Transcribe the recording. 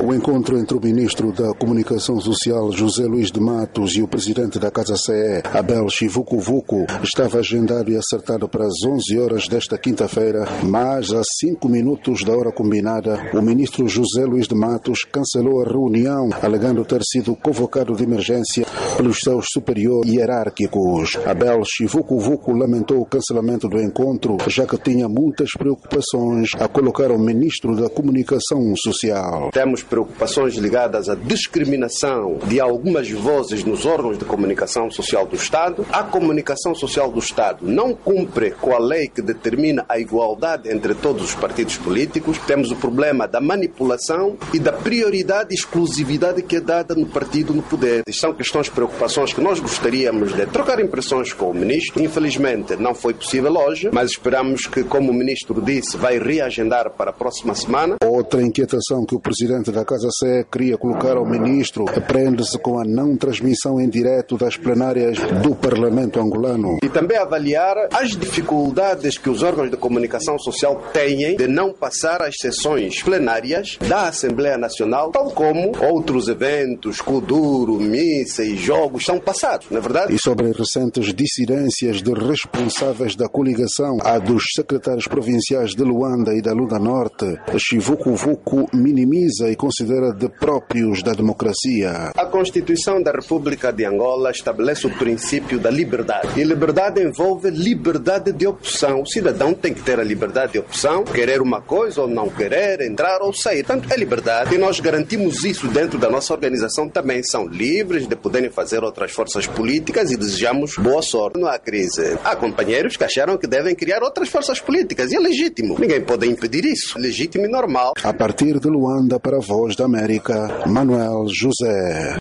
O encontro entre o ministro da Comunicação Social, José Luís de Matos, e o presidente da Casa CE, Abel Chivukuvuku, estava agendado e acertado para as 11 horas desta quinta-feira, mas a 5 minutos da hora combinada, o ministro José Luís de Matos cancelou a reunião, alegando ter sido convocado de emergência pelos seus superiores hierárquicos. Abel Chivukuvuku lamentou o cancelamento do encontro, já que tinha muitas preocupações a colocar ao ministro da Comunicação Social. Temos preocupações ligadas à discriminação de algumas vozes nos órgãos de comunicação social do Estado. A comunicação social do Estado não cumpre com a lei que determina a igualdade entre todos os partidos políticos. Temos o problema da manipulação e da prioridade e exclusividade que é dada no partido no poder. São questões, preocupações que nós gostaríamos de trocar impressões com o ministro. Infelizmente não foi possível hoje, mas esperamos que, como o ministro disse, vai reagendar para a próxima semana. Outra inquietação que o presidente da Casa CE queria colocar ao ministro prende-se com a não transmissão em direto das plenárias do Parlamento angolano. E também avaliar as dificuldades que os órgãos de comunicação social têm de não passar as sessões plenárias da Assembleia Nacional, tal como outros eventos, Kuduro, missa e jogos são passados, não é verdade? E sobre as recentes dissidências de responsáveis da coligação, a dos secretários provinciais de Luanda e da Lunda Norte, Chivukuvuku minimiza e considera de próprios da democracia. A Constituição da República de Angola estabelece o princípio da liberdade. E liberdade envolve liberdade de opção. O cidadão tem que ter a liberdade de opção, querer uma coisa ou não querer, entrar ou sair. Portanto, é liberdade. E nós garantimos isso dentro da nossa organização. Também são livres de poderem fazer outras forças políticas e desejamos boa sorte. Não há crise. Há companheiros que acharam que devem criar outras forças políticas. E é legítimo. Ninguém pode impedir isso. Legítimo e normal. A partir de Luanda, para a Voz da América, Manuel José.